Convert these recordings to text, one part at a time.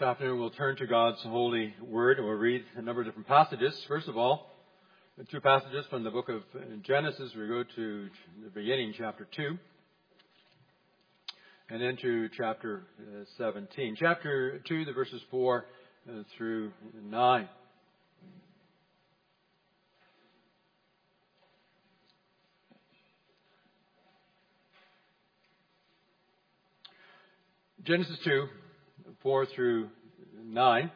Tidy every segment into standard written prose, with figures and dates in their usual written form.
This afternoon we'll turn to God's holy word and we'll read a number of different passages. First of all, two passages from the book of Genesis. We go to the beginning, chapter 2, and then to chapter 17. Chapter 2, the verses 4 through 9. Genesis 2, 4 through 9.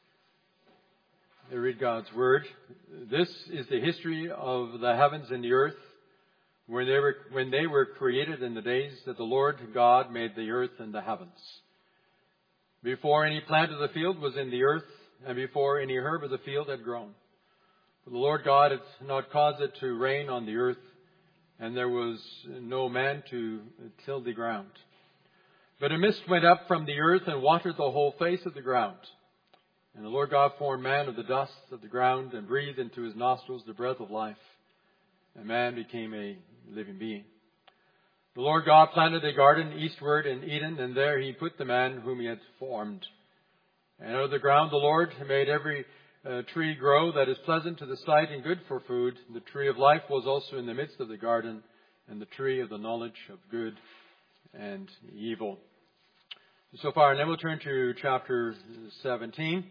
I read God's word. This is the history of the heavens and the earth when they were created in the days that the Lord God made the earth and the heavens. Before any plant of the field was in the earth, and before any herb of the field had grown. For the Lord God had not caused it to rain on the earth, and there was no man to till the ground. But a mist went up from the earth and watered the whole face of the ground. And the Lord God formed man of the dust of the ground and breathed into his nostrils the breath of life. And man became a living being. The Lord God planted a garden eastward in Eden, and there he put the man whom he had formed. And out of the ground the Lord made every tree grow that is pleasant to the sight and good for food. The tree of life was also in the midst of the garden, and the tree of the knowledge of good and evil. So far, and then we'll turn to chapter 17.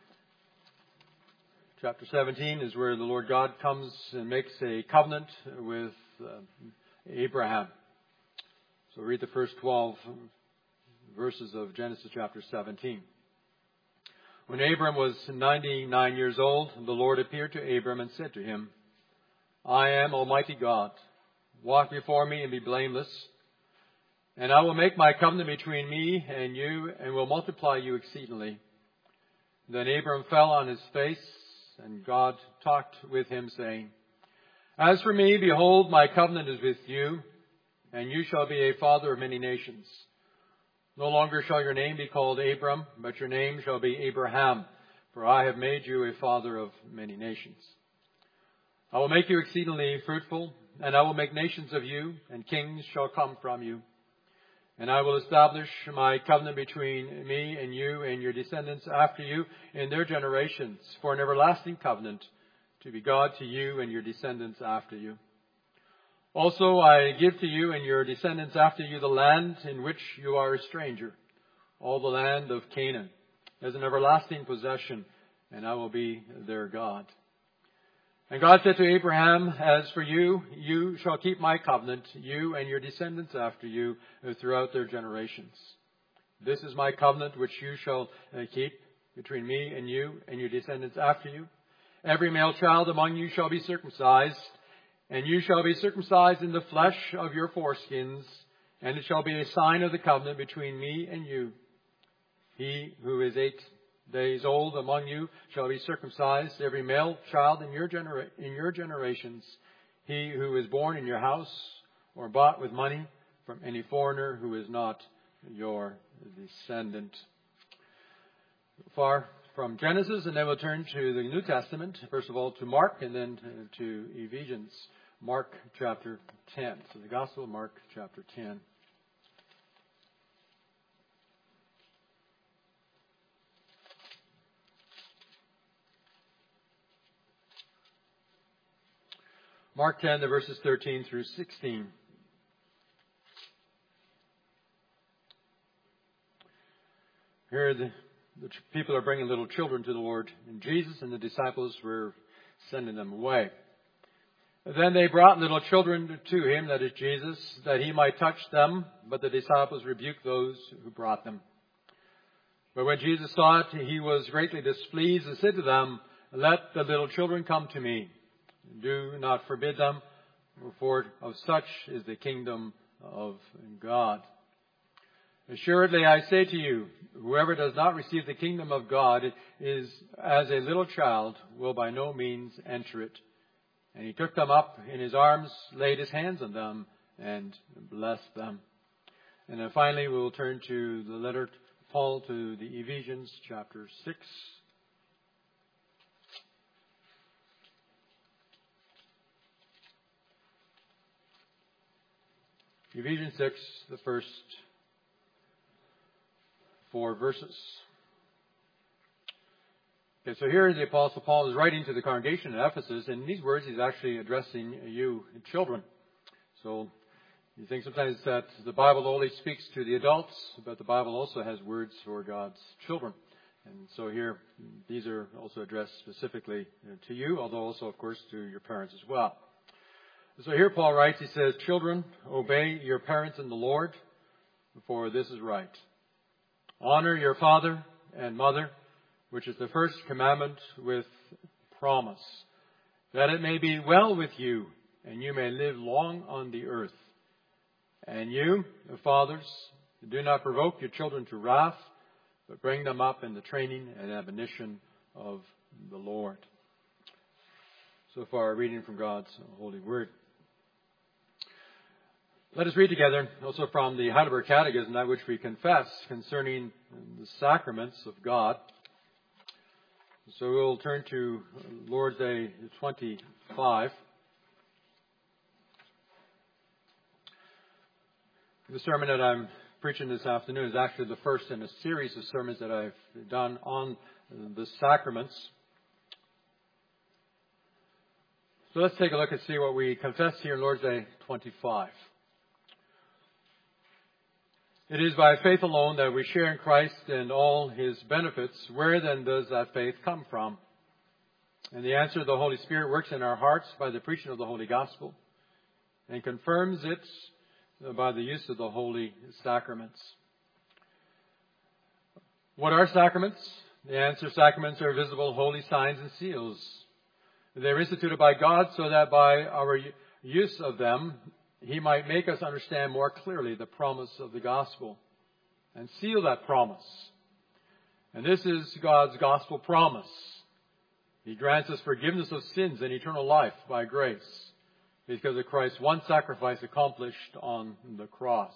Chapter 17 is where the Lord God comes and makes a covenant with Abraham. So read the first 12 verses of Genesis chapter 17. When Abram was 99 years old, the Lord appeared to Abram and said to him, I am Almighty God. Walk before me and be blameless. And I will make my covenant between me and you, and will multiply you exceedingly. Then Abram fell on his face, and God talked with him, saying, As for me, behold, my covenant is with you, and you shall be a father of many nations. No longer shall your name be called Abram, but your name shall be Abraham, for I have made you a father of many nations. I will make you exceedingly fruitful, and I will make nations of you, and kings shall come from you. And I will establish my covenant between me and you and your descendants after you in their generations for an everlasting covenant to be God to you and your descendants after you. Also I give to you and your descendants after you the land in which you are a stranger, all the land of Canaan, as an everlasting possession, and I will be their God. And God said to Abraham, As for you, you shall keep my covenant, you and your descendants after you, throughout their generations. This is my covenant which you shall keep between me and you and your descendants after you. Every male child among you shall be circumcised, and you shall be circumcised in the flesh of your foreskins, and it shall be a sign of the covenant between me and you. He who is 8 days old among you shall be circumcised, every male child in your generations, he who is born in your house or bought with money from any foreigner who is not your descendant. Far from Genesis, and then we'll turn to the New Testament, first of all to Mark and then to Ephesians. Mark chapter 10. So the Gospel of Mark chapter 10. Mark 10, the verses 13 through 16. Here the people are bringing little children to the Lord and Jesus, and the disciples were sending them away. Then they brought little children to him, that is Jesus, that he might touch them, but the disciples rebuked those who brought them. But when Jesus saw it, he was greatly displeased and said to them, Let the little children come to me. Do not forbid them, for of such is the kingdom of God. Assuredly, I say to you, whoever does not receive the kingdom of God is as a little child, will by no means enter it. And he took them up in his arms, laid his hands on them, and blessed them. And then finally, we will turn to the letter of Paul to the Ephesians, chapter 6. Ephesians 6, the first 4 verses. Okay, so here the Apostle Paul is writing to the congregation at Ephesus, and in these words he's actually addressing you children. So you think sometimes that the Bible only speaks to the adults, but the Bible also has words for God's children. And so here, these are also addressed specifically to you, although also, of course, to your parents as well. So here Paul writes, he says, "Children, obey your parents in the Lord, for this is right. Honor your father and mother, which is the first commandment with promise, that it may be well with you, and you may live long on the earth. And you, fathers, do not provoke your children to wrath, but bring them up in the training and admonition of the Lord." So far, a reading from God's holy word. Let us read together also from the Heidelberg Catechism, that which we confess concerning the sacraments of God. So we'll turn to Lord's Day 25. The sermon that I'm preaching this afternoon is actually the first in a series of sermons that I've done on the sacraments. So let's take a look and see what we confess here in Lord's Day 25. It is by faith alone that we share in Christ and all His benefits. Where then does that faith come from? And the answer, the Holy Spirit works in our hearts by the preaching of the Holy Gospel and confirms it by the use of the holy sacraments. What are sacraments? The answer, sacraments are visible holy signs and seals. They're instituted by God so that by our use of them, He might make us understand more clearly the promise of the gospel and seal that promise. And this is God's gospel promise. He grants us forgiveness of sins and eternal life by grace because of Christ's one sacrifice accomplished on the cross.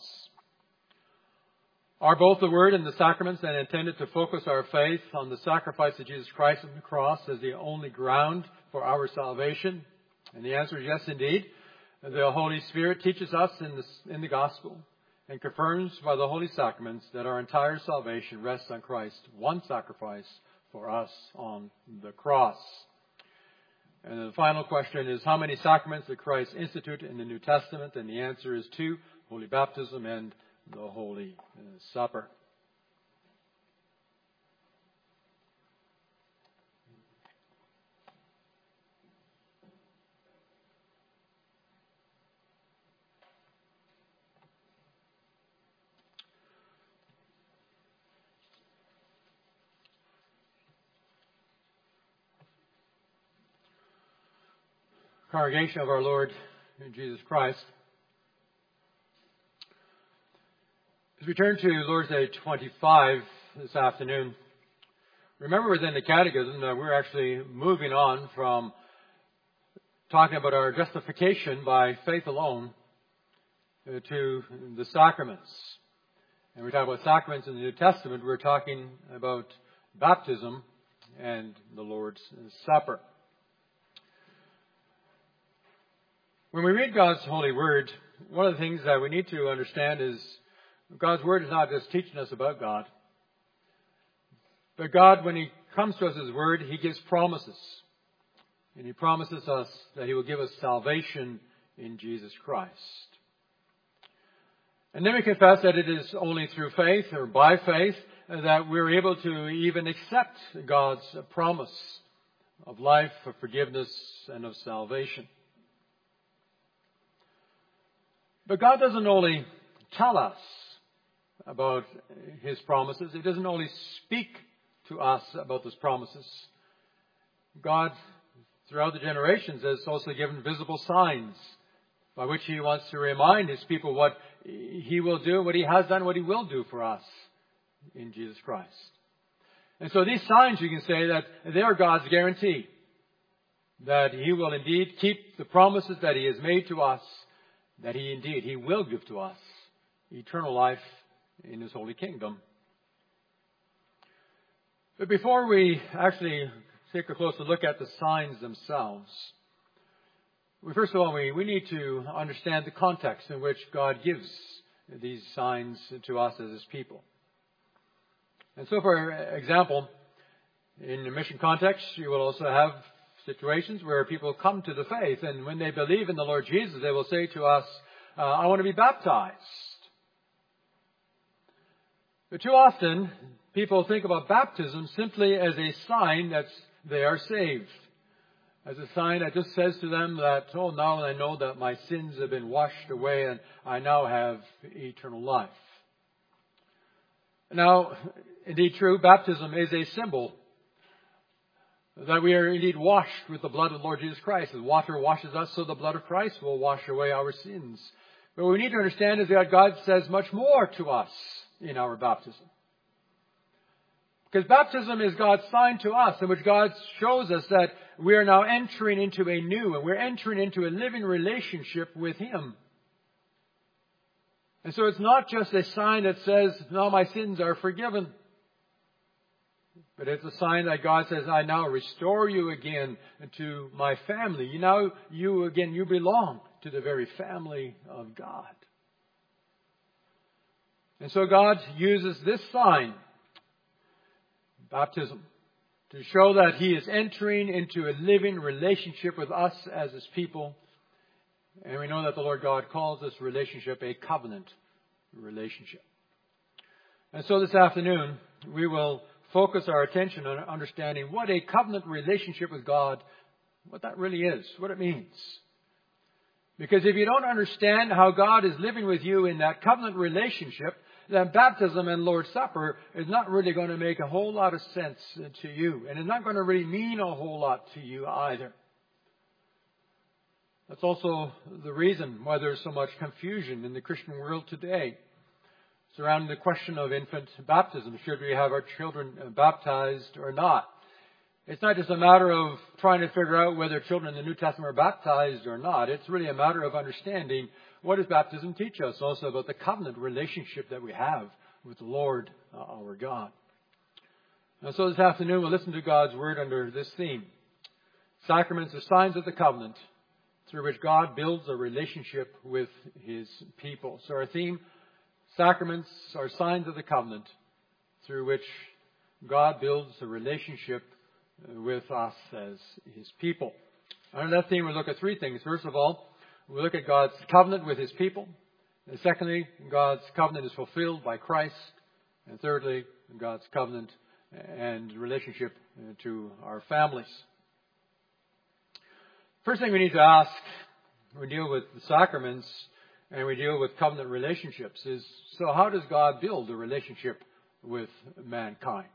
Are both the Word and the sacraments then intended to focus our faith on the sacrifice of Jesus Christ on the cross as the only ground for our salvation? And the answer is yes, indeed. The Holy Spirit teaches us in the gospel and confirms by the holy sacraments that our entire salvation rests on Christ's one sacrifice for us on the cross. And the final question is, how many sacraments did Christ institute in the New Testament? And the answer is 2, Holy Baptism and the Holy Supper. Congregation of our Lord Jesus Christ. As we turn to Lord's Day 25 this afternoon, remember within the Catechism that we're actually moving on from talking about our justification by faith alone to the sacraments. And we talk about sacraments in the New Testament, we're talking about baptism and the Lord's Supper. When we read God's holy word, one of the things that we need to understand is God's word is not just teaching us about God. But God, when He comes to us as His word, He gives promises. And He promises us that He will give us salvation in Jesus Christ. And then we confess that it is only through faith or by faith that we're able to even accept God's promise of life, of forgiveness, and of salvation. But God doesn't only tell us about His promises. He doesn't only speak to us about those promises. God, throughout the generations, has also given visible signs by which He wants to remind His people what He will do, what He has done, what He will do for us in Jesus Christ. And so these signs, you can say that they are God's guarantee that He will indeed keep the promises that He has made to us, that He will give to us eternal life in His holy kingdom. But before we actually take a closer look at the signs themselves, first of all, we need to understand the context in which God gives these signs to us as His people. And so, for example, In the mission context, you will also have situations where people come to the faith, and when they believe in the Lord Jesus, they will say to us, I want to be baptized. But too often, people think about baptism simply as a sign that they are saved. As a sign that just says to them that, oh, now I know that my sins have been washed away and I now have eternal life. Now, indeed true, baptism is a symbol that we are indeed washed with the blood of the Lord Jesus Christ. As water washes us, so the blood of Christ will wash away our sins. But what we need to understand is that God says much more to us in our baptism. Because baptism is God's sign to us, in which God shows us that we are now entering into a new, and we're entering into a living relationship with Him. And so it's not just a sign that says, now my sins are forgiven. But it's a sign that God says, I now restore you again to my family. You belong to the very family of God. And so God uses this sign, baptism, to show that He is entering into a living relationship with us as His people. And we know that the Lord God calls this relationship a covenant relationship. And so this afternoon, we will focus our attention on understanding what a covenant relationship with God, what that really is, what it means. Because if you don't understand how God is living with you in that covenant relationship, then baptism and Lord's Supper is not really going to make a whole lot of sense to you. And it's not going to really mean a whole lot to you either. That's also the reason why there's so much confusion in the Christian world today surrounding the question of infant baptism. Should we have our children baptized or not? It's not just a matter of trying to figure out whether children in the New Testament are baptized or not. It's really a matter of understanding what does baptism teach us also about the covenant relationship that we have with the Lord our God. And so this afternoon we'll listen to God's Word under this theme. Sacraments are signs of the covenant through which God builds a relationship with His people. So our theme, sacraments are signs of the covenant through which God builds a relationship with us as His people. Under that theme, we'll look at three things. First of all, we'll look at God's covenant with His people. And secondly, God's covenant is fulfilled by Christ. And thirdly, God's covenant and relationship to our families. First thing we need to ask when we deal with the sacraments and we deal with covenant relationships is, so how does God build a relationship with mankind?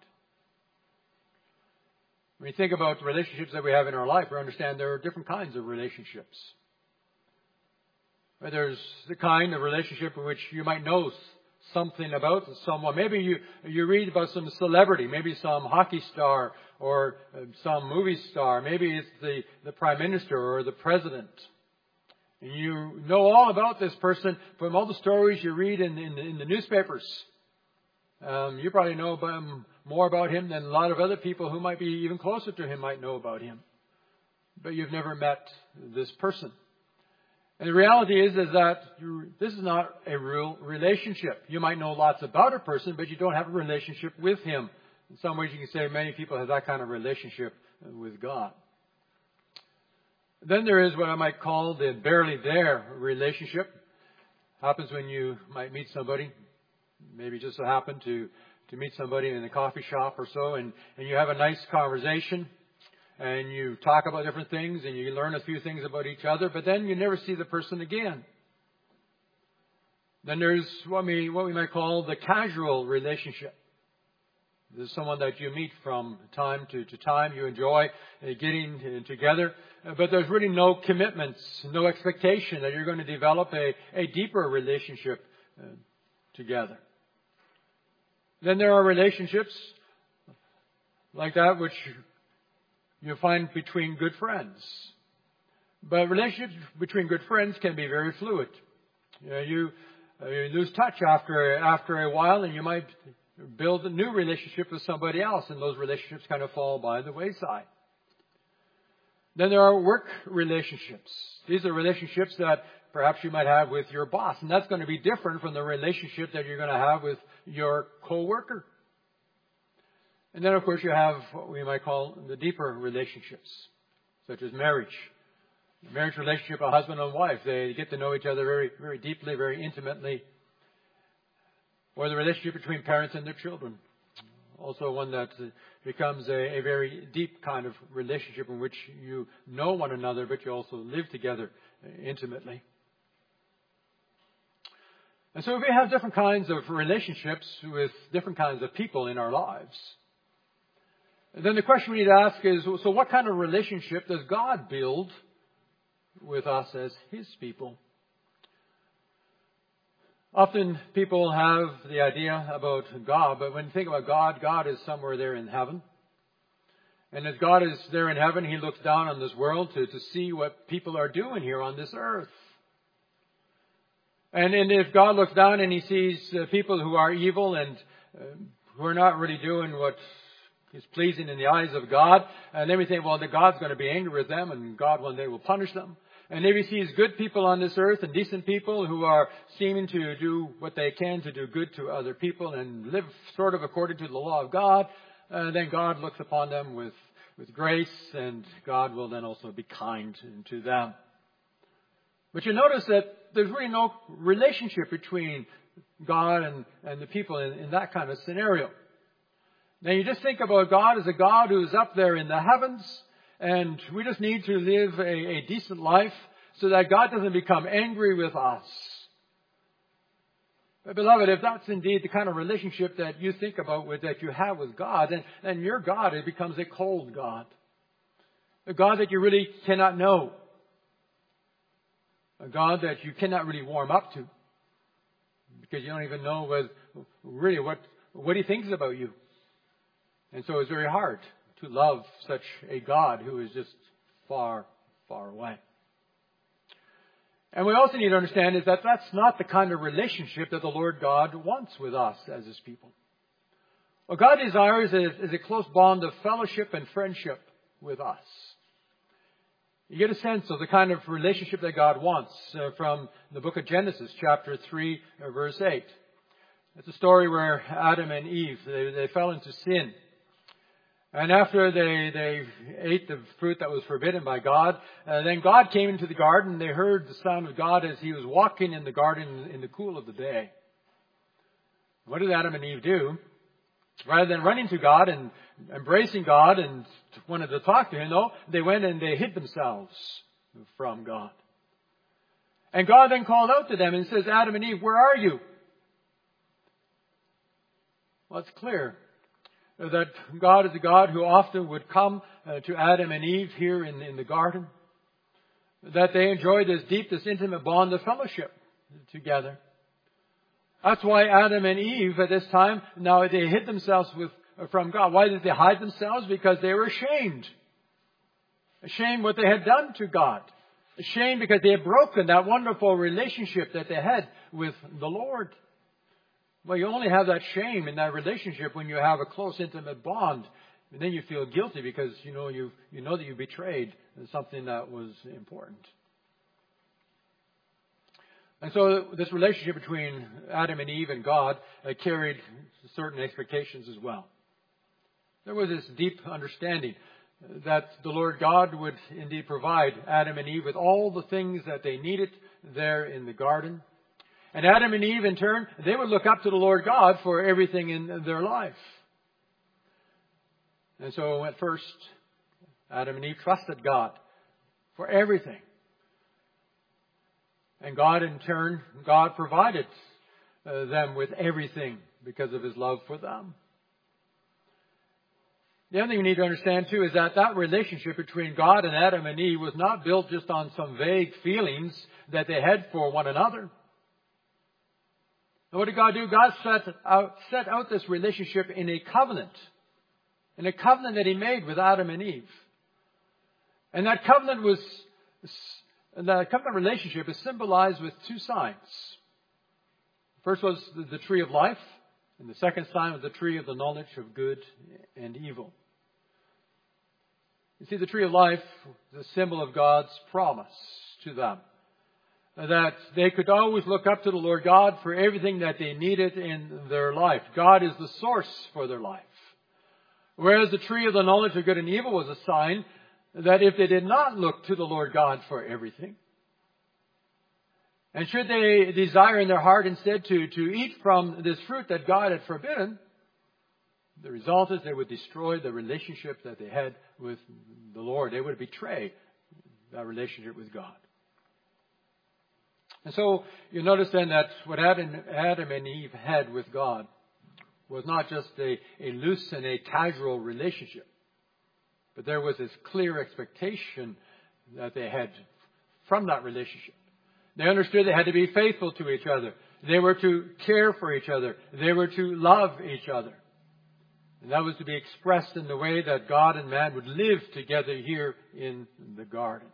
When you think about the relationships that we have in our life, we understand there are different kinds of relationships. There's the kind of relationship in which you might know something about someone. Maybe you read about some celebrity, maybe some hockey star or some movie star. Maybe it's the prime minister or the president. And you know all about this person from all the stories you read in the newspapers. You probably know more about him than a lot of other people who might be even closer to him might know about him. But you've never met this person. And the reality is that this is not a real relationship. You might know lots about a person, but you don't have a relationship with him. In some ways, you can say many people have that kind of relationship with God. Then there is what I might call the barely there relationship. Happens when you might meet somebody. Maybe just so happen to meet somebody in a coffee shop or so, and you have a nice conversation. And you talk about different things and you learn a few things about each other, but then you never see the person again. Then there's what we might call the casual relationship. This is someone that you meet from time to time. You enjoy getting together, but there's really no commitments, no expectation that you're going to develop a deeper relationship together. Then there are relationships like that which you find between good friends. But relationships between good friends can be very fluid. You lose touch after a while, and you might build a new relationship with somebody else, and those relationships kind of fall by the wayside. Then there are work relationships. These are relationships that perhaps you might have with your boss, and that's going to be different from the relationship that you're going to have with your coworker. And then, of course, you have what we might call the deeper relationships, such as marriage. The marriage relationship, a husband and wife, they get to know each other very, very deeply, very intimately. Or the relationship between parents and their children. Also one that becomes a very deep kind of relationship in which you know one another, but you also live together intimately. And so we have different kinds of relationships with different kinds of people in our lives. And then the question we need to ask is, so what kind of relationship does God build with us as His people? Often people have the idea about God, but when you think about God, God is somewhere there in heaven. And as God is there in heaven, He looks down on this world to see what people are doing here on this earth. And if God looks down and He sees people who are evil and who are not really doing what is pleasing in the eyes of God, and then we think, well, that God's going to be angry with them and God one day will punish them. And if He sees good people on this earth and decent people who are seeming to do what they can to do good to other people and live sort of according to the law of God, then God looks upon them with grace, and God will then also be kind to them. But you notice that there's really no relationship between God and the people in that kind of scenario. Now you just think about God as a God who's up there in the heavens, and we just need to live a decent life so that God doesn't become angry with us. But beloved, if that's indeed the kind of relationship that you think about that you have with God, then your God, it becomes a cold God. A God that you really cannot know. A God that you cannot really warm up to. Because you don't even know really what He thinks about you. And so it's very hard to love such a God who is just far, far away. And we also need to understand is that that's not the kind of relationship that the Lord God wants with us as His people. What God desires is a close bond of fellowship and friendship with us. You get a sense of the kind of relationship that God wants from the book of Genesis, chapter 3, verse 8. It's a story where Adam and Eve, they fell into sin. And after they ate the fruit that was forbidden by God, then God came into the garden. They heard the sound of God as He was walking in the garden in the cool of the day. What did Adam and Eve do? Rather than running to God and embracing God and wanted to talk to Him, no, they went and they hid themselves from God. And God then called out to them and says, Adam and Eve, where are you? Well, it's clear that God is a God who often would come to Adam and Eve here in the garden. That they enjoyed this deep, this intimate bond of fellowship together. That's why Adam and Eve at this time, now they hid themselves from God. Why did they hide themselves? Because they were ashamed. Ashamed what they had done to God. Ashamed because they had broken that wonderful relationship that they had with the Lord. Well, you only have that shame in that relationship when you have a close, intimate bond. And then you feel guilty because you know that you betrayed something that was important. And so this relationship between Adam and Eve and God carried certain expectations as well. There was this deep understanding that the Lord God would indeed provide Adam and Eve with all the things that they needed there in the garden. And Adam and Eve, in turn, they would look up to the Lord God for everything in their life. And so at first, Adam and Eve trusted God for everything. And God, in turn, God provided them with everything because of His love for them. The other thing you need to understand, too, is that relationship between God and Adam and Eve was not built just on some vague feelings that they had for one another. And what did God do? God set out this relationship in a covenant. In a covenant that He made with Adam and Eve. And that covenant relationship is symbolized with two signs. First was the tree of life. And the second sign was the tree of the knowledge of good and evil. You see, the tree of life is a symbol of God's promise to them. That they could always look up to the Lord God for everything that they needed in their life. God is the source for their life. Whereas the tree of the knowledge of good and evil was a sign that if they did not look to the Lord God for everything, and should they desire in their heart instead to eat from this fruit that God had forbidden, the result is they would destroy the relationship that they had with the Lord. They would betray that relationship with God. And so you notice then that what Adam and Eve had with God was not just a loose and a casual relationship, but there was this clear expectation that they had from that relationship. They understood they had to be faithful to each other. They were to care for each other. They were to love each other. And that was to be expressed in the way that God and man would live together here in the garden.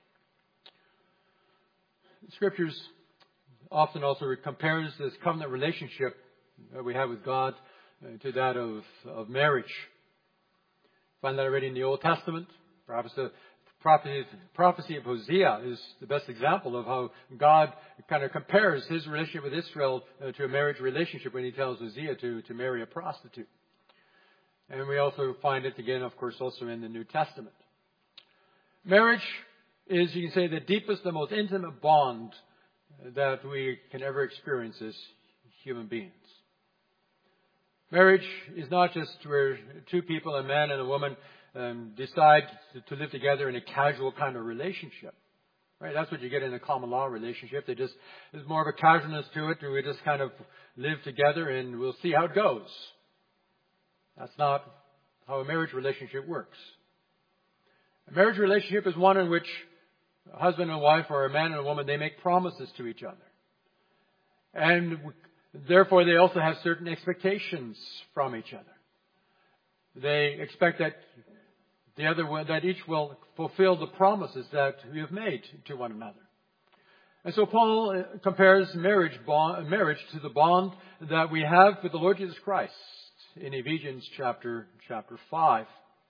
Scriptures often also compares this covenant relationship that we have with God to that of marriage. Find that already in the Old Testament. Perhaps the prophecy of Hosea is the best example of how God kind of compares his relationship with Israel to a marriage relationship when he tells Hosea to marry a prostitute. And we also find it again, of course, also in the New Testament. Marriage is, you can say, the deepest, the most intimate bond that we can ever experience as human beings. Marriage is not just where two people, a man and a woman, decide to live together in a casual kind of relationship. Right? That's what you get in a common law relationship. There's more of a casualness to it. We just kind of live together and we'll see how it goes. That's not how a marriage relationship works. A marriage relationship is one in which a husband and wife, or a man and a woman, they make promises to each other. And therefore, they also have certain expectations from each other. They expect that that each will fulfill the promises that we have made to one another. And so Paul compares marriage to the bond that we have with the Lord Jesus Christ in Ephesians chapter 5.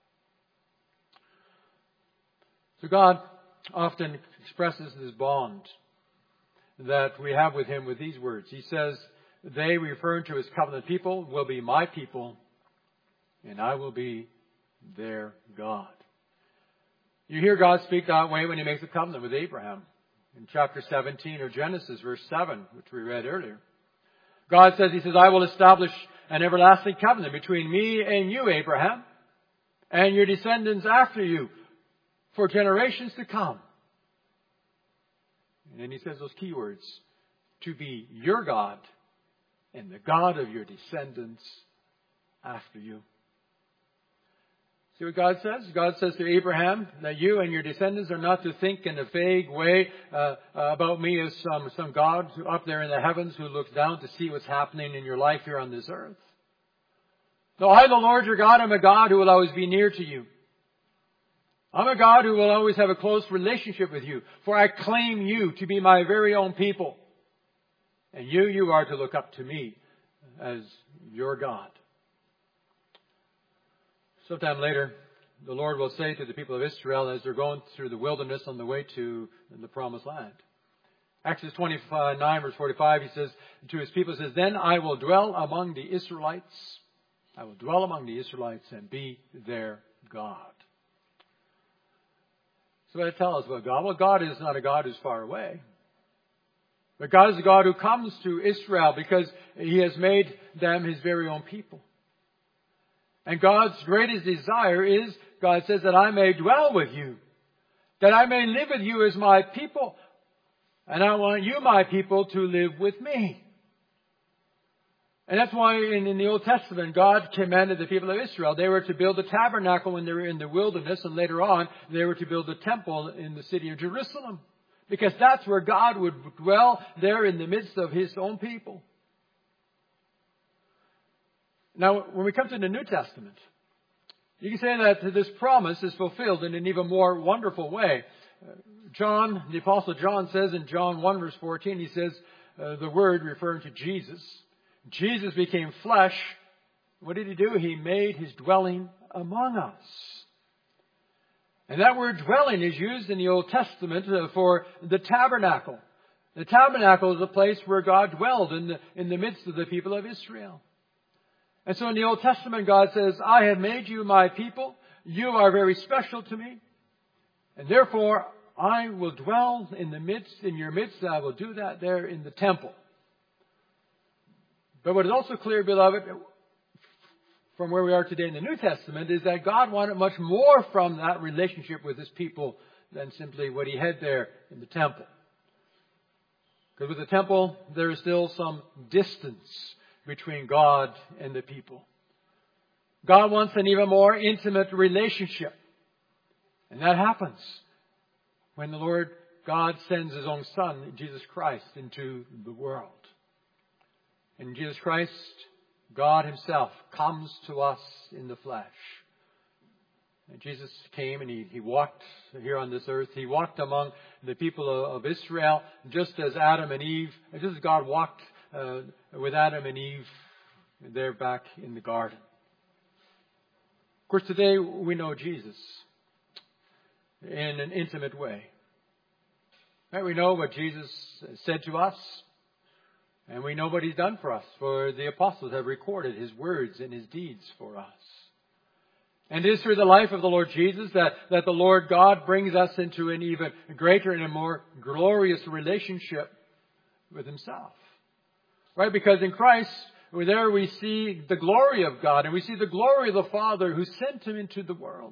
So God often expresses this bond that we have with Him with these words. He says, they, referring to His covenant people, will be my people, and I will be their God. You hear God speak that way when He makes a covenant with Abraham. In chapter 17 of Genesis, verse 7, which we read earlier. God says, He says, I will establish an everlasting covenant between me and you, Abraham, and your descendants after you, for generations to come. And then He says those key words, to be your God and the God of your descendants after you. See what God says? God says to Abraham that you and your descendants are not to think in a vague way about me as some God up there in the heavens who looks down to see what's happening in your life here on this earth. No, I, the Lord your God, am a God who will always be near to you. I'm a God who will always have a close relationship with you, for I claim you to be my very own people. And you are to look up to me as your God. Sometime later, the Lord will say to the people of Israel as they're going through the wilderness on the way to the promised land. Exodus 29, verse 45, He says to His people, He says, then I will dwell among the Israelites. I will dwell among the Israelites and be their God. So what it tells us about God? Well, God is not a God who's far away. But God is a God who comes to Israel because He has made them His very own people. And God's greatest desire is, God says, that I may dwell with you. That I may live with you as my people. And I want you, my people, to live with me. And that's why in the Old Testament, God commanded the people of Israel. They were to build a tabernacle when they were in the wilderness. And later on, they were to build a temple in the city of Jerusalem. Because that's where God would dwell, there in the midst of His own people. Now, when we come to the New Testament, you can say that this promise is fulfilled in an even more wonderful way. John, the Apostle John says in John 1 verse 14, he says the word referring to Jesus. Jesus became flesh. What did He do? He made His dwelling among us. And that word dwelling is used in the Old Testament for the tabernacle. The tabernacle is a place where God dwelled in the midst of the people of Israel. And so in the Old Testament, God says, I have made you my people. You are very special to me. And therefore, I will dwell in your midst. I will do that there in the temple. But what is also clear, beloved, from where we are today in the New Testament, is that God wanted much more from that relationship with His people than simply what He had there in the temple. Because with the temple, there is still some distance between God and the people. God wants an even more intimate relationship. And that happens when the Lord God sends His own Son, Jesus Christ, into the world. And Jesus Christ, God Himself, comes to us in the flesh. And Jesus came and He walked here on this earth. He walked among the people of Israel, just as Adam and Eve, just as God walked with Adam and Eve there back in the garden. Of course, today we know Jesus in an intimate way. Right? We know what Jesus said to us, and we know what He's done for us, for the apostles have recorded His words and His deeds for us. And it is through the life of the Lord Jesus that the Lord God brings us into an even greater and a more glorious relationship with Himself. Right? Because in Christ, there we see the glory of God, and we see the glory of the Father who sent Him into the world.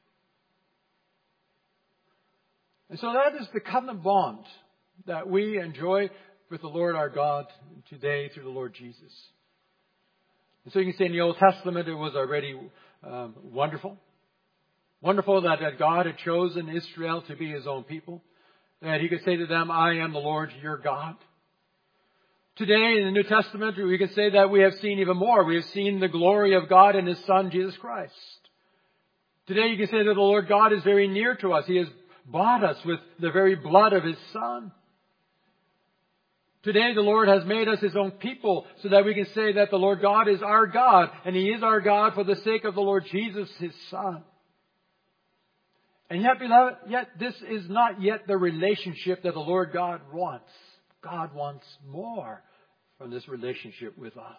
And so that is the covenant bond that we enjoy with the Lord our God today through the Lord Jesus. And so you can say in the Old Testament it was already wonderful. Wonderful that God had chosen Israel to be His own people. That He could say to them, I am the Lord your God. Today in the New Testament we can say that we have seen even more. We have seen the glory of God in His Son Jesus Christ. Today you can say that the Lord God is very near to us. He has bought us with the very blood of His Son. Today the Lord has made us His own people so that we can say that the Lord God is our God, and He is our God for the sake of the Lord Jesus, His Son. And yet, beloved, this is not yet the relationship that the Lord God wants. God wants more from this relationship with us.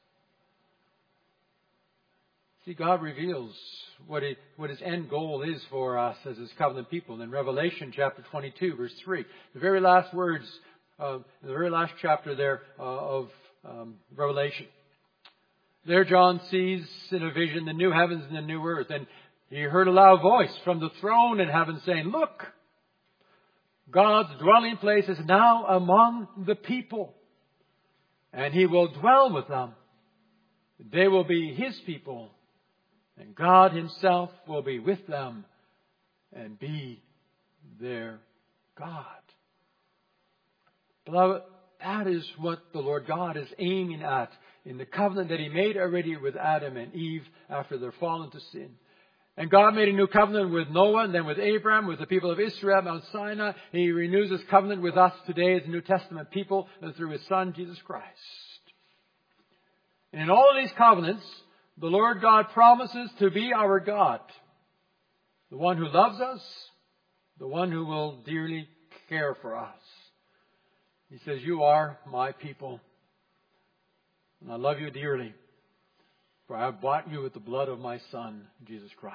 See, God reveals what His end goal is for us as His covenant people. In Revelation chapter 22, verse 3, the very last words, the very last chapter there of Revelation. There John sees in a vision the new heavens and the new earth. And he heard a loud voice from the throne in heaven saying, Look, God's dwelling place is now among the people, and He will dwell with them. They will be His people, and God Himself will be with them and be their God. Beloved, that is what the Lord God is aiming at in the covenant that He made already with Adam and Eve after their fall into sin. And God made a new covenant with Noah and then with Abraham, with the people of Israel at Mount Sinai. He renews His covenant with us today as New Testament people and through His Son, Jesus Christ. And in all of these covenants, the Lord God promises to be our God. The one who loves us, the one who will dearly care for us. He says, You are my people, and I love you dearly. For I have bought you with the blood of my Son, Jesus Christ.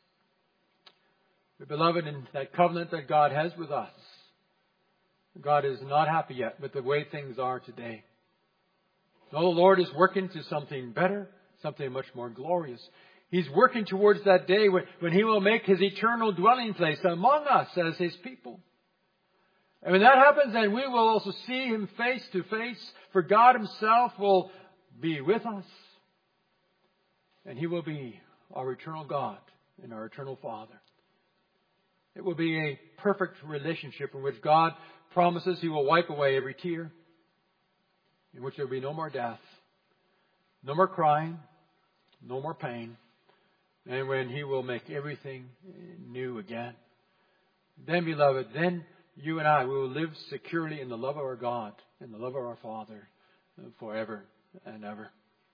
But beloved, in that covenant that God has with us, God is not happy yet with the way things are today. No, the Lord is working to something better, something much more glorious. He's working towards that day when He will make His eternal dwelling place among us as His people. And when that happens, then we will also see Him face to face, for God Himself will be with us. And He will be our eternal God and our eternal Father. It will be a perfect relationship in which God promises He will wipe away every tear, in which there will be no more death, no more crying, no more pain, and when He will make everything new again. Then, beloved, then you and I will live securely in the love of our God and the love of our Father forever and ever.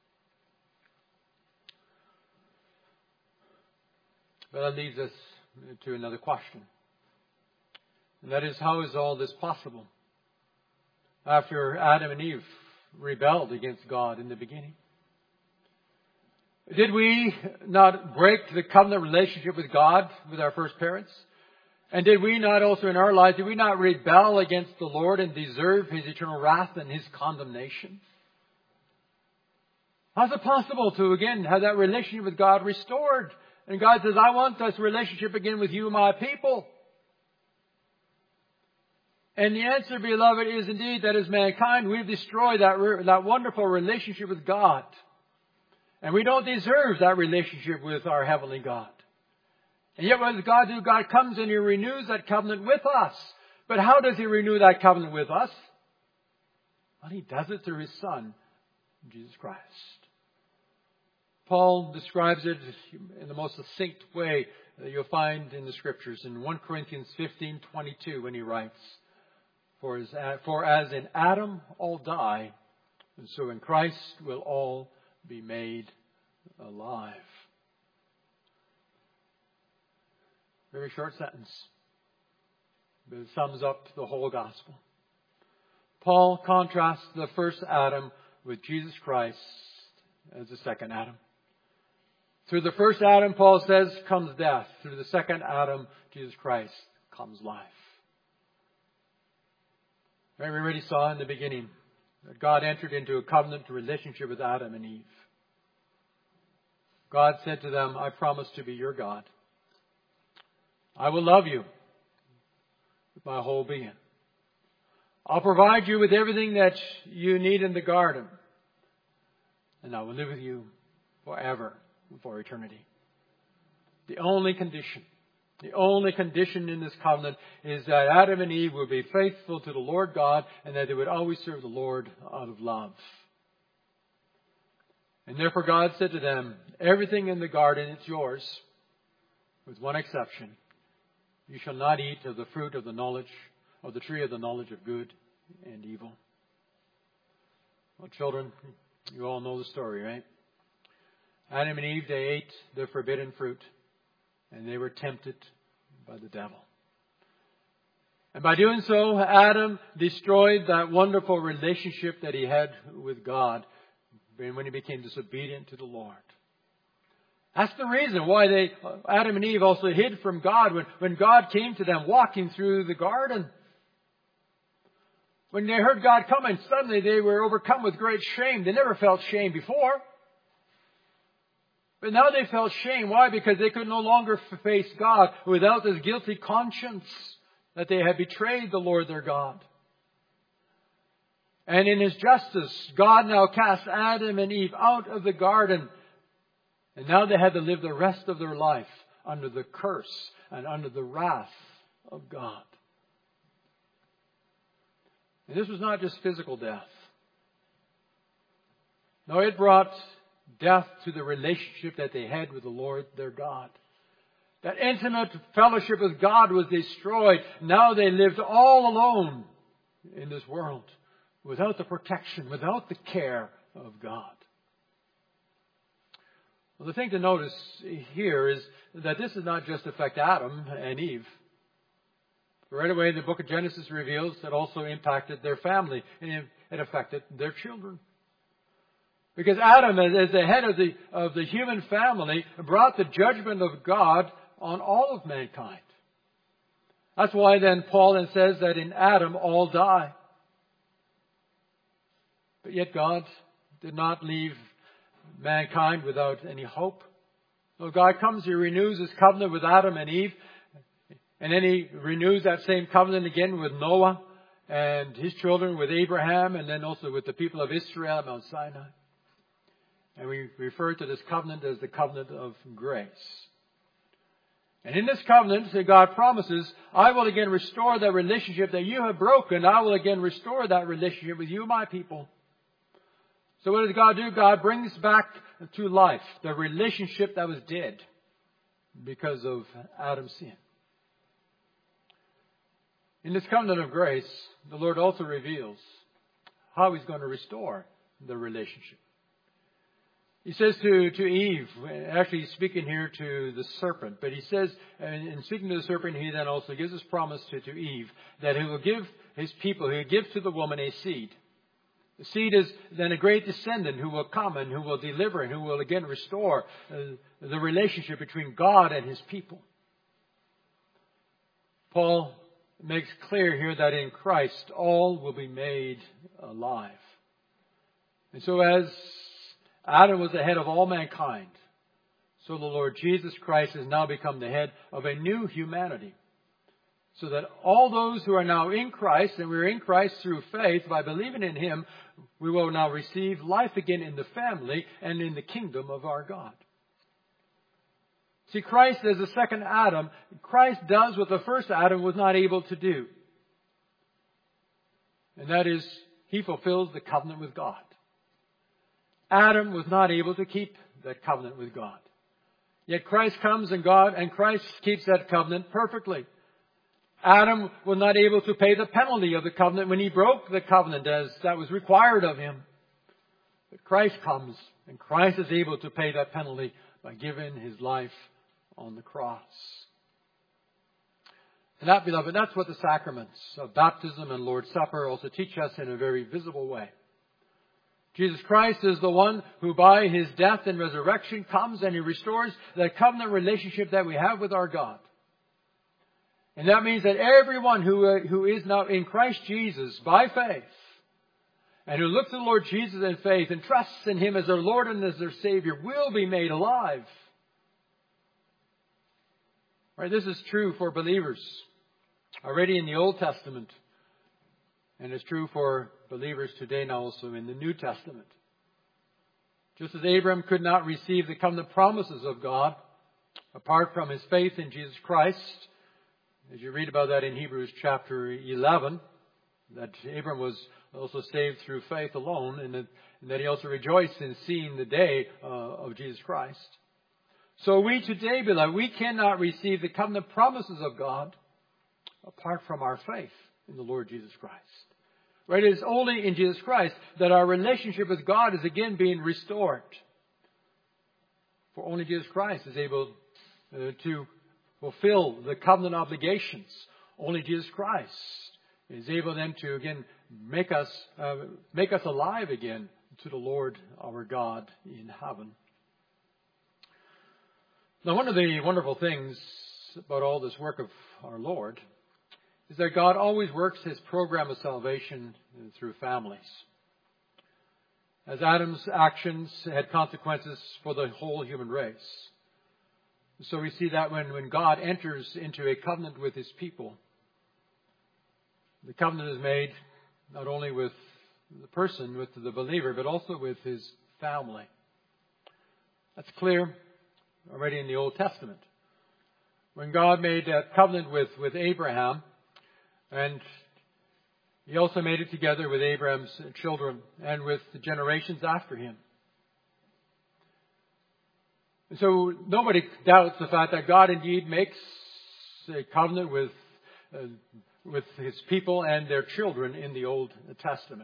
But that leads us to another question. And that is, how is all this possible? After Adam and Eve rebelled against God in the beginning. Did we not break the covenant relationship with God, with our first parents? And did we not also in our lives, did we not rebel against the Lord and deserve His eternal wrath and His condemnation? How's it possible to again have that relationship with God restored? And God says, I want this relationship again with you, my people. And the answer, beloved, is indeed that as mankind, we've destroyed that wonderful relationship with God. And we don't deserve that relationship with our heavenly God. And yet what does God do? God comes and He renews that covenant with us. But how does He renew that covenant with us? Well, He does it through His Son, Jesus Christ. Paul describes it in the most succinct way that you'll find in the Scriptures in 1 Corinthians 15:22 when he writes, For as in Adam all die, and so in Christ will all be made alive. Very short sentence, but it sums up the whole gospel. Paul contrasts the first Adam with Jesus Christ as the second Adam. Through the first Adam, Paul says, comes death. Through the second Adam, Jesus Christ, comes life. We already saw in the beginning that God entered into a covenant relationship with Adam and Eve. God said to them, I promise to be your God. I will love you with my whole being. I'll provide you with everything that you need in the garden. And I will live with you forever, for eternity. The only condition in this covenant is that Adam and Eve would be faithful to the Lord God and that they would always serve the Lord out of love. And therefore God said to them, everything in the garden is yours, with one exception. You shall not eat of the fruit of the tree of the knowledge of good and evil. Well, children, you all know the story, right? Adam and Eve, they ate the forbidden fruit, and they were tempted by the devil. And by doing so, Adam destroyed that wonderful relationship that he had with God when he became disobedient to the Lord. That's the reason why Adam and Eve also hid from God when God came to them walking through the garden. When they heard God coming, suddenly they were overcome with great shame. They never felt shame before. But now they felt shame. Why? Because they could no longer face God without this guilty conscience that they had betrayed the Lord their God. And in His justice, God now cast Adam and Eve out of the garden. And now they had to live the rest of their life under the curse and under the wrath of God. And this was not just physical death. No, it brought death to the relationship that they had with the Lord their God. That intimate fellowship with God was destroyed. Now they lived all alone in this world, without the protection, without the care of God. Well, the thing to notice here is that this does not just affect Adam and Eve. Right away, the book of Genesis reveals it also impacted their family, and it affected their children. Because Adam, as the head of the human family, brought the judgment of God on all of mankind. That's why then Paul then says that in Adam all die. But yet God did not leave mankind without any hope. So God comes, He renews His covenant with Adam and Eve. And then He renews that same covenant again with Noah and his children, with Abraham, and then also with the people of Israel at Mount Sinai. And we refer to this covenant as the covenant of grace. And in this covenant, God promises, I will again restore that relationship that you have broken. I will again restore that relationship with you, my people. So what does God do? God brings back to life the relationship that was dead because of Adam's sin. In this covenant of grace, the Lord also reveals how He's going to restore the relationship. He says to Eve, actually he's speaking here to the serpent, but He says, in speaking to the serpent, He then also gives His promise to Eve that He will give His people, He will give to the woman a seed The seed is then a great descendant who will come and who will deliver and who will again restore the relationship between God and His people. Paul makes clear here that in Christ all will be made alive. And so as Adam was the head of all mankind, so the Lord Jesus Christ has now become the head of a new humanity. So that all those who are now in Christ, and we're in Christ through faith, by believing in Him, we will now receive life again in the family and in the kingdom of our God. See, Christ as the second Adam, Christ does what the first Adam was not able to do. And that is, He fulfills the covenant with God. Adam was not able to keep that covenant with God. Yet Christ comes and Christ keeps that covenant perfectly. Adam was not able to pay the penalty of the covenant when he broke the covenant as that was required of him. But Christ comes and Christ is able to pay that penalty by giving His life on the cross. And that, beloved, that's what the sacraments of baptism and Lord's Supper also teach us in a very visible way. Jesus Christ is the one who by His death and resurrection comes and He restores the covenant relationship that we have with our God. And that means that everyone who is now in Christ Jesus by faith and who looks to the Lord Jesus in faith and trusts in Him as their Lord and as their Savior will be made alive. Right, this is true for believers already in the Old Testament. And it's true for believers today now also in the New Testament. Just as Abraham could not receive the covenant promises of God apart from his faith in Jesus Christ, as you read about that in Hebrews chapter 11, that Abraham was also saved through faith alone, and that he also rejoiced in seeing the day of Jesus Christ. So we today, beloved, we cannot receive the covenant promises of God apart from our faith in the Lord Jesus Christ. Right? It is only in Jesus Christ that our relationship with God is again being restored. For only Jesus Christ is able to fulfill the covenant obligations. Only Jesus Christ is able then to again make us alive again to the Lord our God in heaven. Now, one of the wonderful things about all this work of our Lord is that God always works His program of salvation through families. As Adam's actions had consequences for the whole human race. So we see that when God enters into a covenant with His people, the covenant is made not only with the person, with the believer, but also with his family. That's clear already in the Old Testament. When God made that covenant with Abraham, and He also made it together with Abraham's children and with the generations after him. And so nobody doubts the fact that God indeed makes a covenant with His people and their children in the Old Testament.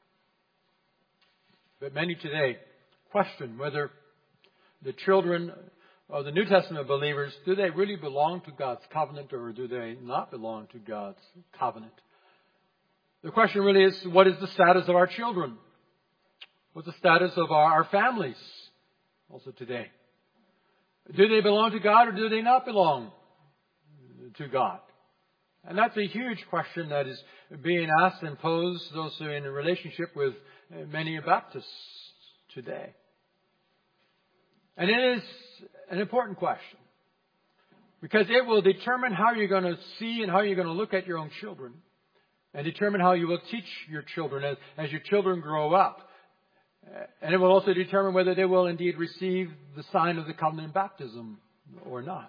But many today question whether the children of the New Testament believers, do they really belong to God's covenant or do they not belong to God's covenant? The question really is, what is the status of our children? What's the status of our families also today? Do they belong to God or do they not belong to God? And that's a huge question that is being asked and posed also in a relationship with many Baptists today. And it is an important question because it will determine how you're going to see and how you're going to look at your own children and determine how you will teach your children as your children grow up. And it will also determine whether they will indeed receive the sign of the covenant in baptism or not.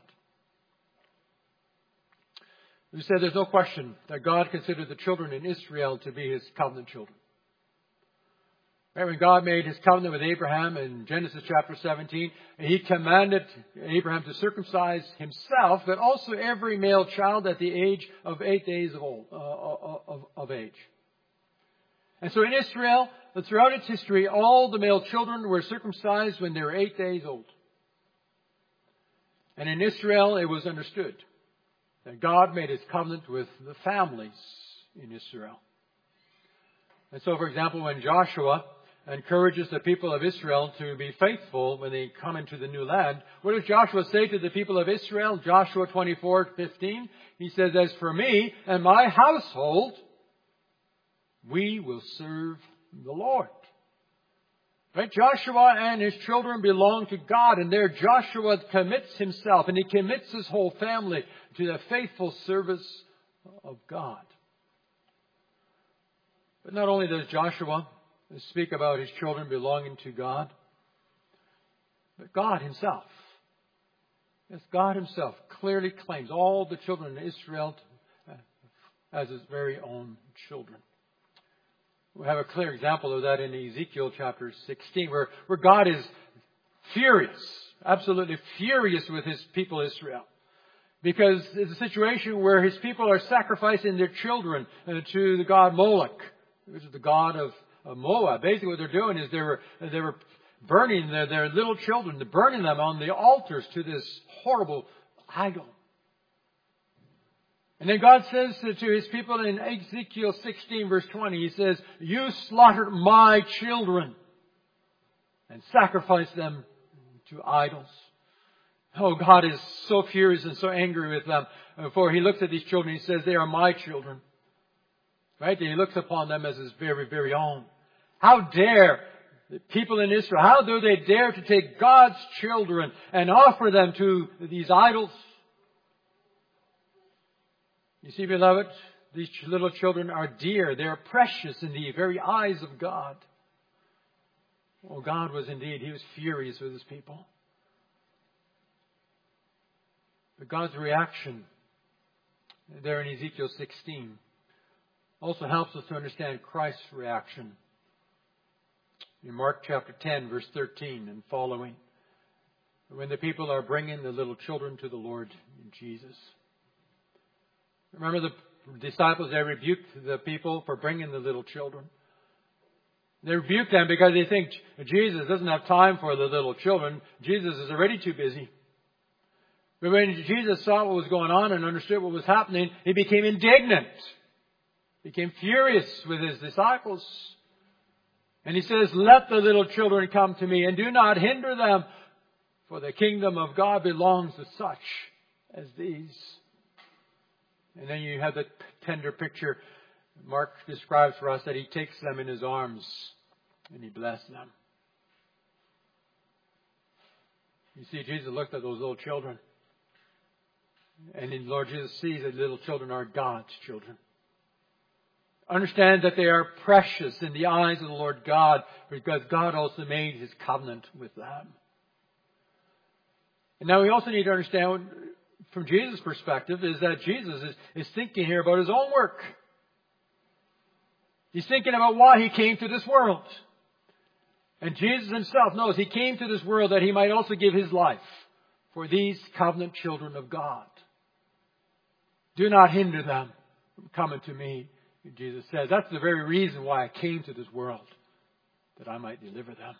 We said there's no question that God considered the children in Israel to be His covenant children. Right, when God made His covenant with Abraham in Genesis chapter 17, He commanded Abraham to circumcise himself, but also every male child at the age of 8 days of age. And so in Israel, throughout its history, all the male children were circumcised when they were 8 days old. And in Israel, it was understood that God made His covenant with the families in Israel. And so, for example, when Joshua encourages the people of Israel to be faithful when they come into the new land, what does Joshua say to the people of Israel? Joshua 24:15. He says, "As for me and my household, we will serve the Lord." Right? Joshua and his children belong to God, and there Joshua commits himself and he commits his whole family to the faithful service of God. But not only does Joshua speak about his children belonging to God, but God Himself. Yes, God Himself clearly claims all the children of Israel as His very own children. We have a clear example of that in Ezekiel chapter 16, where God is furious, absolutely furious with His people Israel. Because it's a situation where His people are sacrificing their children to the god Moloch, which is the god of Moab. Basically what they're doing is they were burning their little children, burning them on the altars to this horrible idol. And then God says to His people in Ezekiel 16 verse 20, He says, "You slaughtered my children and sacrificed them to idols." Oh, God is so furious and so angry with them. For He looks at these children, He says, "They are my children." Right? And He looks upon them as His very, very own. How dare the people in Israel, how do they dare to take God's children and offer them to these idols? You see, beloved, these little children are dear. They are precious in the very eyes of God. Oh, God was indeed, He was furious with His people. But God's reaction there in Ezekiel 16 also helps us to understand Christ's reaction in Mark chapter 10, verse 13 and following, when the people are bringing the little children to the Lord Jesus. Remember the disciples, they rebuked the people for bringing the little children. They rebuked them because they think Jesus doesn't have time for the little children. Jesus is already too busy. But when Jesus saw what was going on and understood what was happening, He became indignant. He became furious with His disciples. And He says, "Let the little children come to me and do not hinder them, for the kingdom of God belongs to such as these." And then you have the tender picture Mark describes for us, that He takes them in His arms and He blessed them. You see, Jesus looked at those little children. And the Lord Jesus sees that little children are God's children. Understand that they are precious in the eyes of the Lord God, because God also made His covenant with them. And now we also need to understand from Jesus' perspective is that Jesus is thinking here about His own work. He's thinking about why He came to this world. And Jesus Himself knows He came to this world that He might also give His life for these covenant children of God. Do not hinder them from coming to me, Jesus says. That's the very reason why I came to this world, that I might deliver them.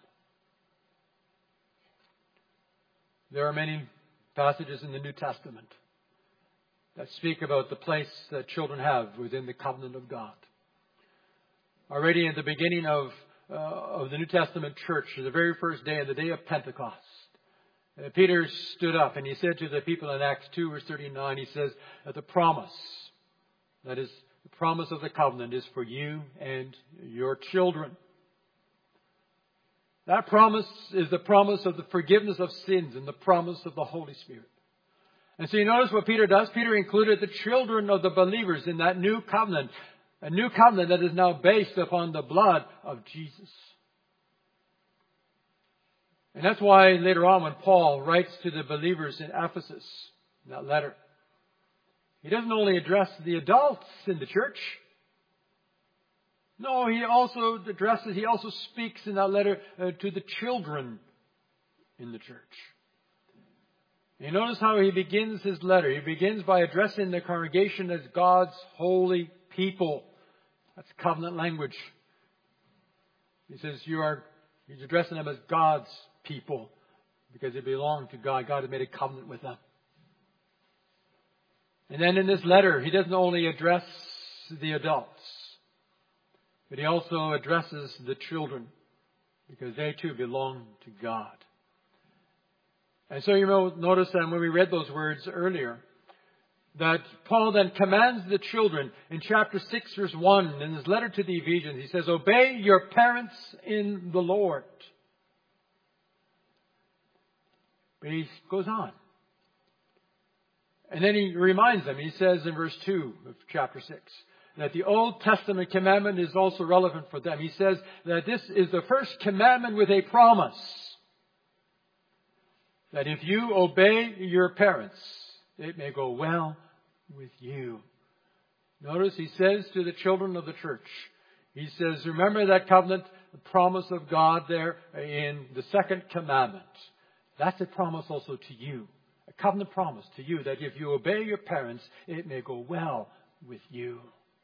There are many passages in the New Testament that speak about the place that children have within the covenant of God. Already at the beginning of the New Testament church, the very first day, the day of Pentecost, Peter stood up and he said to the people in Acts 2 verse 39, he says, "The promise, that is, the promise of the covenant is for you and your children." That promise is the promise of the forgiveness of sins and the promise of the Holy Spirit. And so you notice what Peter does. Peter included the children of the believers in that new covenant. A new covenant that is now based upon the blood of Jesus. And that's why later on when Paul writes to the believers in Ephesus, in that letter, he doesn't only address the adults in the church. No, he also speaks in that letter to the children in the church. You notice how he begins his letter. He begins by addressing the congregation as God's holy people. That's covenant language. He says he's addressing them as God's people because they belong to God. God has made a covenant with them. And then in this letter, he doesn't only address the adults. But he also addresses the children, because they too belong to God. And so you will notice that when we read those words earlier, that Paul then commands the children in chapter 6 verse 1 in his letter to the Ephesians. He says, "Obey your parents in the Lord." But he goes on. And then he reminds them, he says in verse 2 of chapter 6, that the Old Testament commandment is also relevant for them. He says that this is the first commandment with a promise. That if you obey your parents, it may go well with you. Notice he says to the children of the church, he says, remember that covenant, the promise of God there in the second commandment. That's a promise also to you. A covenant promise to you that if you obey your parents, it may go well with you.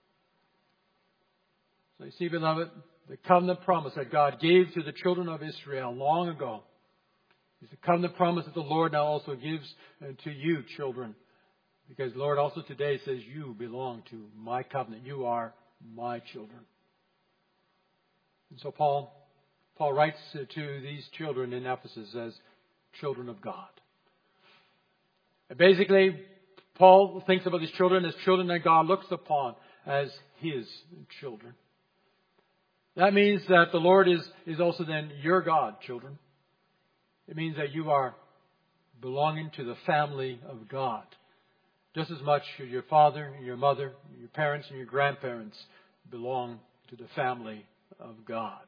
So you see, beloved, the covenant promise that God gave to the children of Israel long ago is the covenant promise that the Lord now also gives to you, children. Because the Lord also today says, you belong to my covenant. You are my children. And so Paul writes to these children in Ephesus as children of God. And basically, Paul thinks about these children as children that God looks upon as His children. That means that the Lord is also then your God, children. It means that you are belonging to the family of God. Just as much as your father and your mother, your parents and your grandparents belong to the family of God.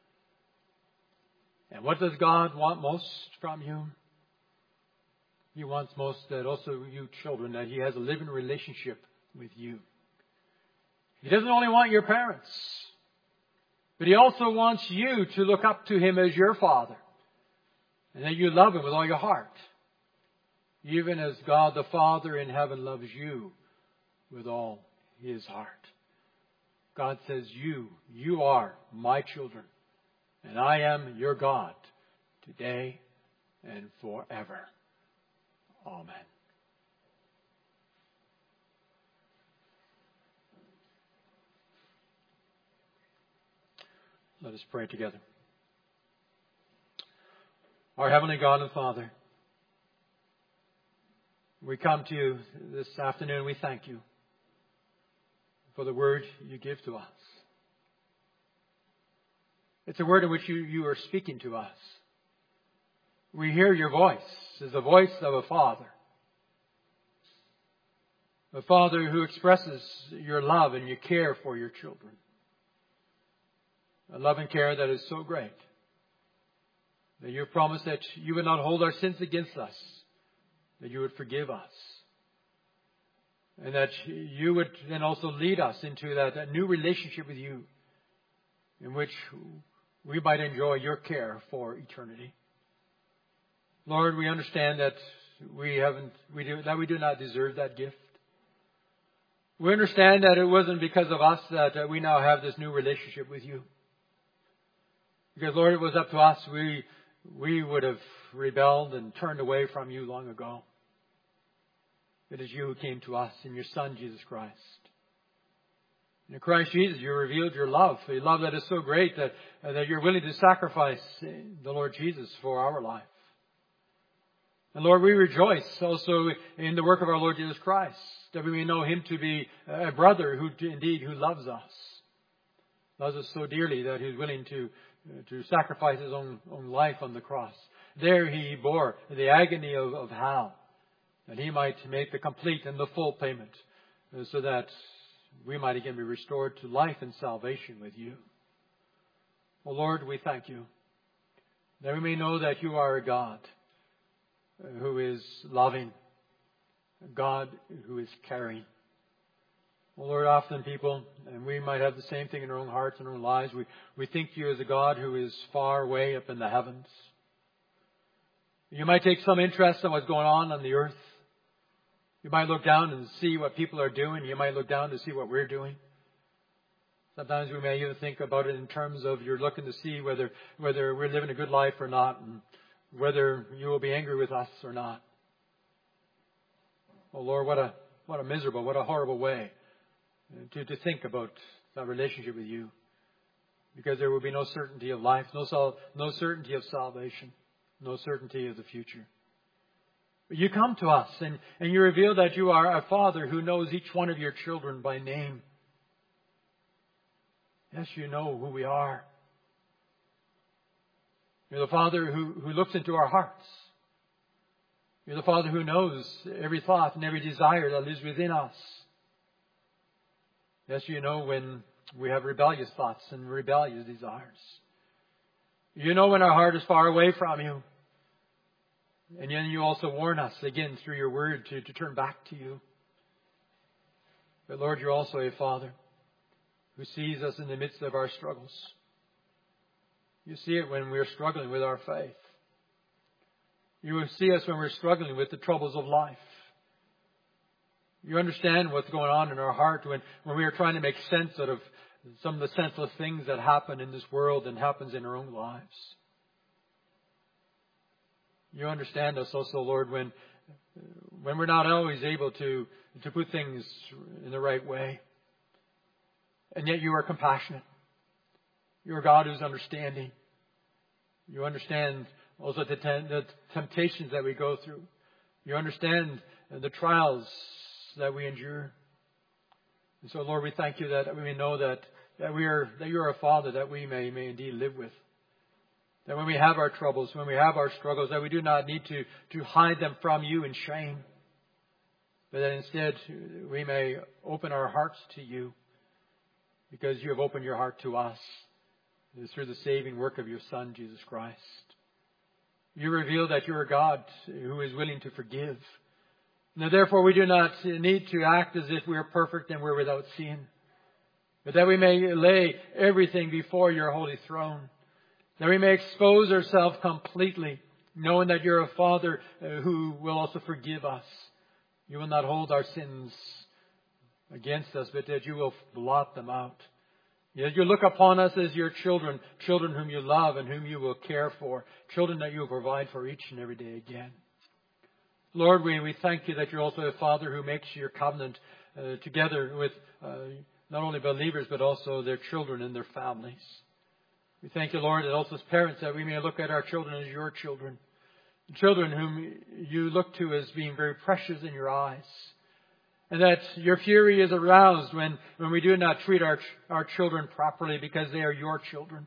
And what does God want most from you? He wants most that also you children, that He has a living relationship with you. He doesn't only want your parents, but He also wants you to look up to Him as your Father. And that you love Him with all your heart. Even as God the Father in heaven loves you with all His heart. God says, you are my children. And I am your God today and forever. Amen. Let us pray together. Our Heavenly God and Father, we come to you this afternoon. We thank you for the word you give to us. It's a word in which you are speaking to us. We hear your voice as the voice of a father. A father who expresses your love and your care for your children. A love and care that is so great that you have promised that you would not hold our sins against us, that you would forgive us, and that you would then also lead us into that new relationship with you in which we might enjoy your care for eternity. Lord, we understand that we do not deserve that gift. We understand that it wasn't because of us that we now have this new relationship with you. Because, Lord, it was up to us. We would have rebelled and turned away from you long ago. It is you who came to us in your Son, Jesus Christ. In Christ Jesus, you revealed your love. A love that is so great that you're willing to sacrifice the Lord Jesus for our life. And Lord, we rejoice also in the work of our Lord Jesus Christ, that we may know Him to be a brother who loves us. Loves us so dearly that He's willing to sacrifice His own life on the cross. There He bore the agony of hell, that He might make the complete and the full payment, so that we might again be restored to life and salvation with you. Oh Lord, we thank you that we may know that you are a God who is loving, a God who is caring. Well, Lord, often people, and we might have the same thing in our own hearts and our own lives, we think you as a God who is far away up in the heavens. You might take some interest in what's going on the earth. You might look down and see what people are doing. You might look down to see what we're doing. Sometimes we may even think about it in terms of you're looking to see whether we're living a good life or not, and whether you will be angry with us or not. Oh Lord, what a miserable, what a horrible way to think about that relationship with you. because there will be no certainty of life, no certainty of salvation, no certainty of the future. But you come to us and you reveal that you are a Father who knows each one of your children by name. Yes, you know who we are. You're the Father who looks into our hearts. You're the Father who knows every thought and every desire that lives within us. Yes, you know when we have rebellious thoughts and rebellious desires. You know when our heart is far away from you. And then you also warn us again through your word to turn back to you. But Lord, you're also a Father who sees us in the midst of our struggles. You see it when we're struggling with our faith. You will see us when we're struggling with the troubles of life. You understand what's going on in our heart when we are trying to make sense out of some of the senseless things that happen in this world and happens in our own lives. You understand us also, Lord, when we're not always able to put things in the right way. And yet you are compassionate. You're a God who's understanding. You understand also the temptations that we go through. You understand the trials that we endure. And so, Lord, we thank you that we may know that you are a Father that we may indeed live with. That when we have our troubles, when we have our struggles, that we do not need to hide them from you in shame. But that instead we may open our hearts to you because you have opened your heart to us. It is through the saving work of your Son, Jesus Christ. You reveal that you are God who is willing to forgive. Now, therefore, we do not need to act as if we are perfect and we're without sin, but that we may lay everything before your holy throne, that we may expose ourselves completely, knowing that you're a Father who will also forgive us. You will not hold our sins against us, but that you will blot them out. Yet you look upon us as your children, children whom you love and whom you will care for, children that you will provide for each and every day again. Lord, we thank you that you're also a Father who makes your covenant together with not only believers but also their children and their families. We thank you, Lord, that also as parents that we may look at our children as your children, children whom you look to as being very precious in your eyes. And that your fury is aroused when we do not treat our children properly because they are your children.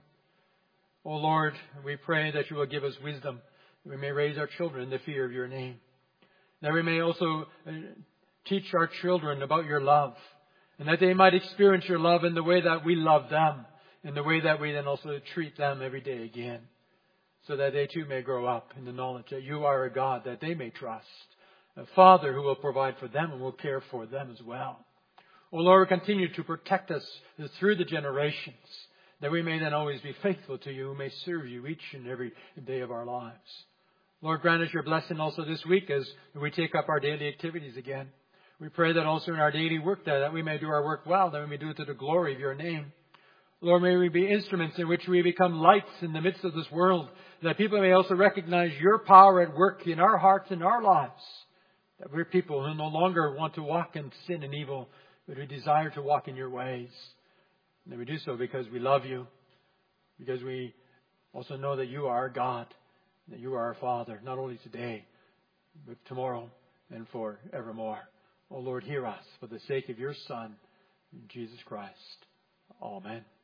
Oh Lord, we pray that you will give us wisdom, that we may raise our children in the fear of your name. That we may also teach our children about your love, and that they might experience your love in the way that we love them, in the way that we then also treat them every day again, so that they too may grow up in the knowledge that you are a God that they may trust, a Father who will provide for them and will care for them as well. O Lord, continue to protect us through the generations, that we may then always be faithful to you, who may serve you each and every day of our lives. Lord, grant us your blessing also this week as we take up our daily activities again. We pray that also in our daily work that we may do our work well, that we may do it to the glory of your name. Lord, may we be instruments in which we become lights in the midst of this world, that people may also recognize your power at work in our hearts and our lives. That we're people who no longer want to walk in sin and evil, but who desire to walk in your ways. And that we do so because we love you, because we also know that you are God, that you are our Father, not only today, but tomorrow and forevermore. Oh Lord, hear us for the sake of your Son, Jesus Christ. Amen.